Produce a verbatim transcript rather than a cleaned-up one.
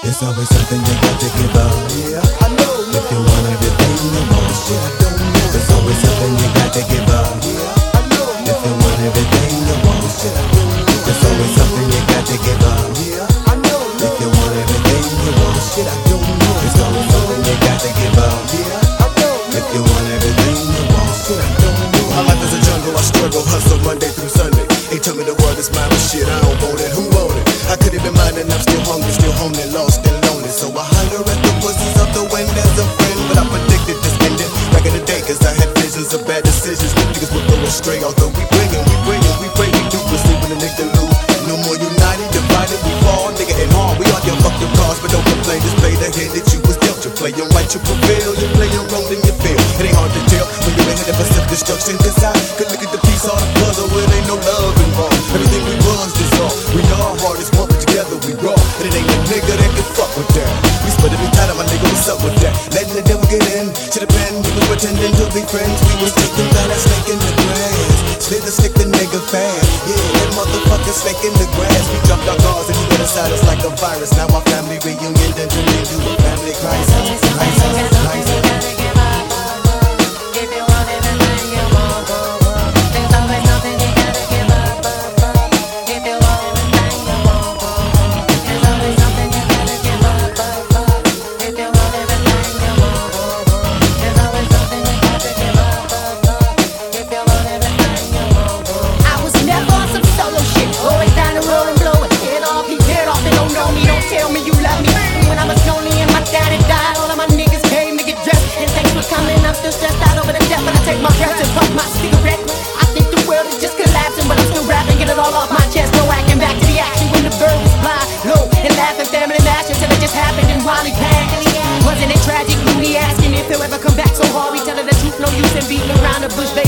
There's always something you got to give up. Yeah, I know. If you want everything you want, shit, I don't know. There's always something you got to give up. Yeah, I know. If you want everything you want, shit, I don't know. There's always something you got to give up. Yeah, I know. If you want everything you want, shit, I don't know. There's always something you got to give up. Yeah, I know. If you want everything you want, shit, I don't know. My life is a jungle, I struggle, hustle Monday through Sunday. They tell me the world is mine, but shit, I don't want it. Who want it? I could've been mine and I'm still hungry, still homely, lost and lonely. So I holler at the voices of the wind as a friend, but I predicted this ending back in the day, cause I had visions of bad decisions. Niggas would go astray, although we bringin', we bringin', we pray, we do, we sleep when the nigga lose. No more united, divided, we fall, nigga, and hard. We all your fuck your cars, but don't complain, just play the hand that you was dealt. You play your right, you prevail, you play your wrong, then you fail. It ain't hard to tell when you're ahead of us of destruction, cause I could look at the piece on the puzzle where ain't no love involved. Everything we was dissolved. We all hard as one, but together we raw. And it ain't a nigga that can fuck with that. We split every time, my nigga, what's up with that? Letting the devil get in. Should've been, we was pretending to be friends. We was taking that ass snake in the grass. Slid the stick the nigga fast. Yeah, that motherfucker snake in the grass. We dropped our guards and he went inside us like a virus. Now our family reunion done turned into a family crisis. Crisis, crisis. Wasn't it tragic? Mooney asking if he'll ever come back so hard. We telling the truth, no use in beating around the bush, baby.